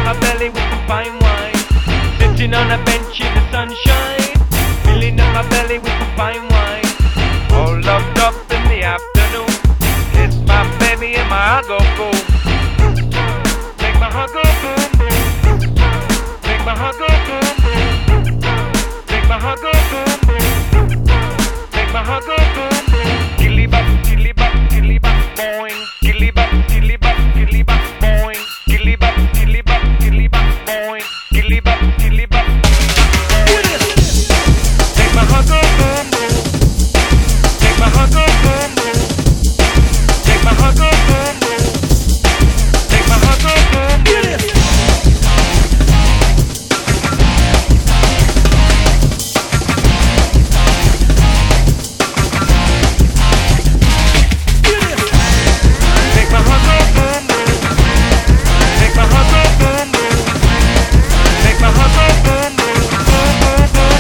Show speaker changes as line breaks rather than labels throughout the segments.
my belly with some fine wine. Sitting on a bench in the sunshine, filling up my belly with some fine wine. All loved up in the afternoon, kiss my baby and my heart go boom. Make my heart go boom boom. Make my heart go boom boom. Make my heart go boom boom. Make my heart go boom boom. Gilly bop, gilly bop, gilly bop, boing. Gilly bop, gilly bop, gilly bop, boing. Gilly bop, gilly bop, gilly bop, boing. Gilly bop, gilly bop, boing. Make my heart go boom boom. Make my heart go boom boom. Make my heart go boom boom. Make my heart go boom boom. Make my heart go boom boom. Make my heart go boom boom. Make my heart go boom boom. Boom boom boom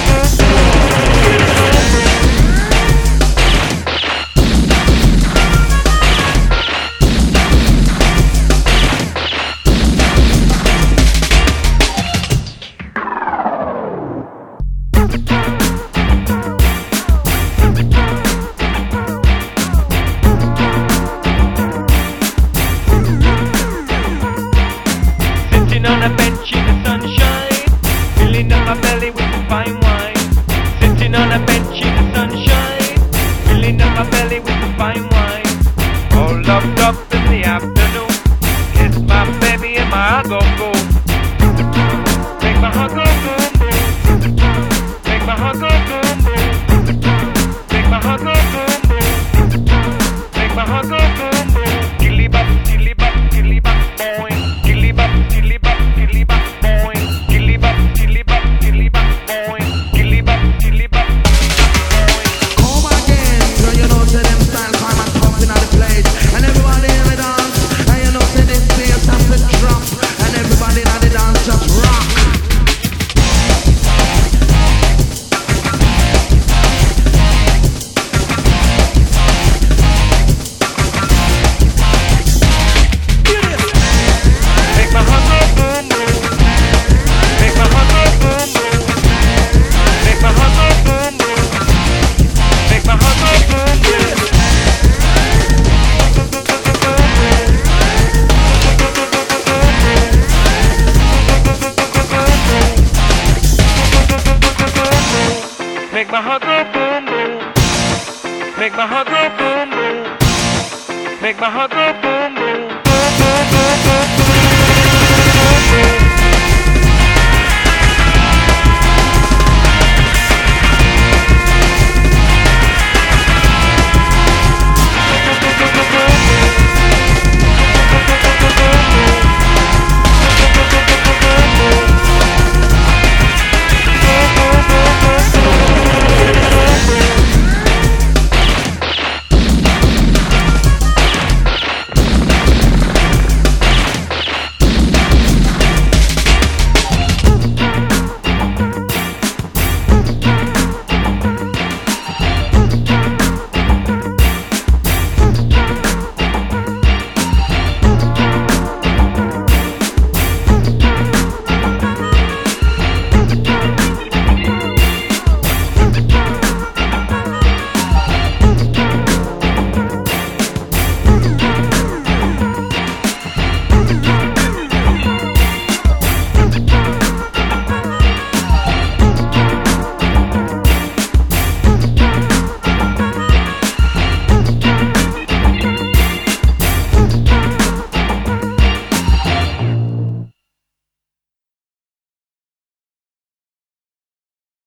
Sitting on a bench in the sunshine, filling up my belly with some fine wine. Sitting on a bench in the sunshine, filling up my belly with some fine wine. All loved up in the afternoon, kiss my baby and my heart go boom. Make my heart go boom boom. Make my heart go boom boom. Make my heart go boom boom. Make my heart go boom boom. Gilly bop, gilly bop, gilly bop, boing. Gilly bop, gilly bop, gilly bop, boing. Gilly bop, gilly bop, gilly bop, boing. Gilly bop, gilly bop, boing.
Come again, so you know say them style come and come in the place. And everybody in the dance, and you know say this bass has to drop. And everybody in the dance just rock.
Make my heart go boom boom. Make my heart go boom boom. Make my heart go boom boom. Make my heart go boom boom. Make my heart go boom boom. Make my heart go boom boom. Make my heart go boom